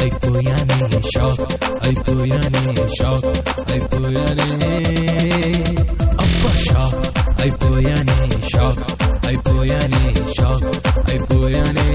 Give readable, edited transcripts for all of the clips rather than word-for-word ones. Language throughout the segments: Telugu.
అయిపోయానే షాక్ అయిపోయానే షాక్ అయిపోయానే అబ్బా షాక్ అయిపోయానే షాక్ అయిపోయానే షాక్ అయిపోయానే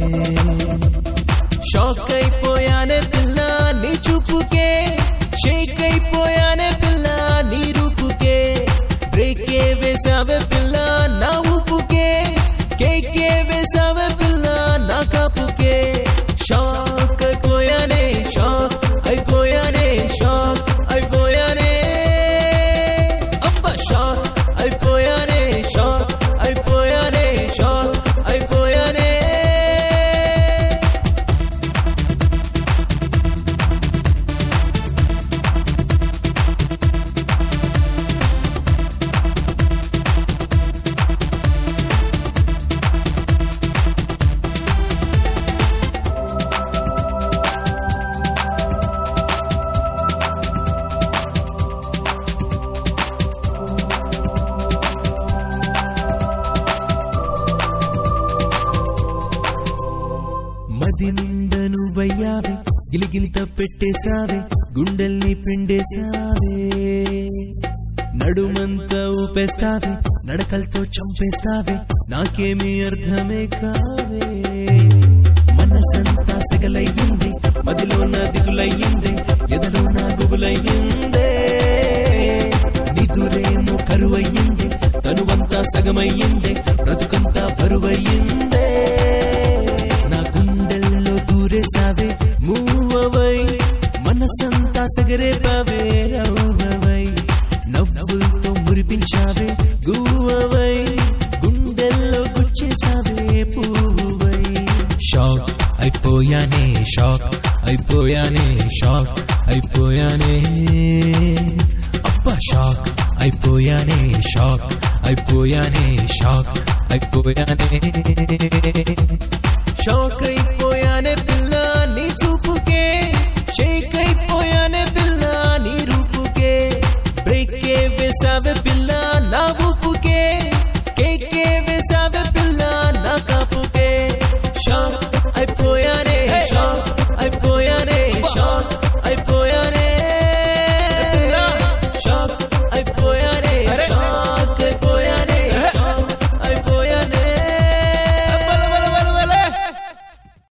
షాక్ అయిపోయానే పిల్ల నీ చూపుకే షేక్ అయిపోయానే పిల్ల నీ రూపుకే బ్రేకే వేసావే పిల్ల నా ఊపుకే కేకే వేసావే పిల్ల నా కాపుకే షాక్ అయిపోయానే షాక్ అయిపోయానే షాక్ అయిపోయానే అబ్బా షాక్ అయిపోయానే షాక్ అయిపోయానే షాక్ అయిపోయానే మది నిండా నువ్వయ్యావే గిలిగిలిత పెట్టేశావే గుండెల్ని పిండేశావే నడుమంతా ఊపేస్తావే నడకలతో చంపేస్తావే నాకేమీ అర్థమే కావే మనసంతా సెగలయ్యింది మదిలో నా దిగులయ్యింది ఎదలో నా గుబులయ్యిందే నిదురేమో కరువయ్యింది తనువంతా సగమయ్యింది బ్రతుకంతా బరువయ్యిందే సావే మూవవై మనసంతా సగరేపావే రవ్వవై నవ్వులతో మురిపించావే గువ్వవై గుండెల్లో గుచ్చేసావే పువ్వై షాక్ అయిపోయానే షాక్ అయిపోయానే షాక్ అయిపోయానే అబ్బా షాక్ అయిపోయానే షాక్ అయిపోయానే షాక్ అయిపోయానే షాక్ అయిపోయానే పిల్ల నీ చూపుకే షేక్ అయిపోయానే పిల్ల నీ రూపుకే బ్రేకే వేసావే పిల్ల నా ఊపుకే కేకే వేసావే పిల్ల నా కాపుకే షాక్ అయిపోయానే షాక్ అయిపోయానే షాక్ అయిపోయానే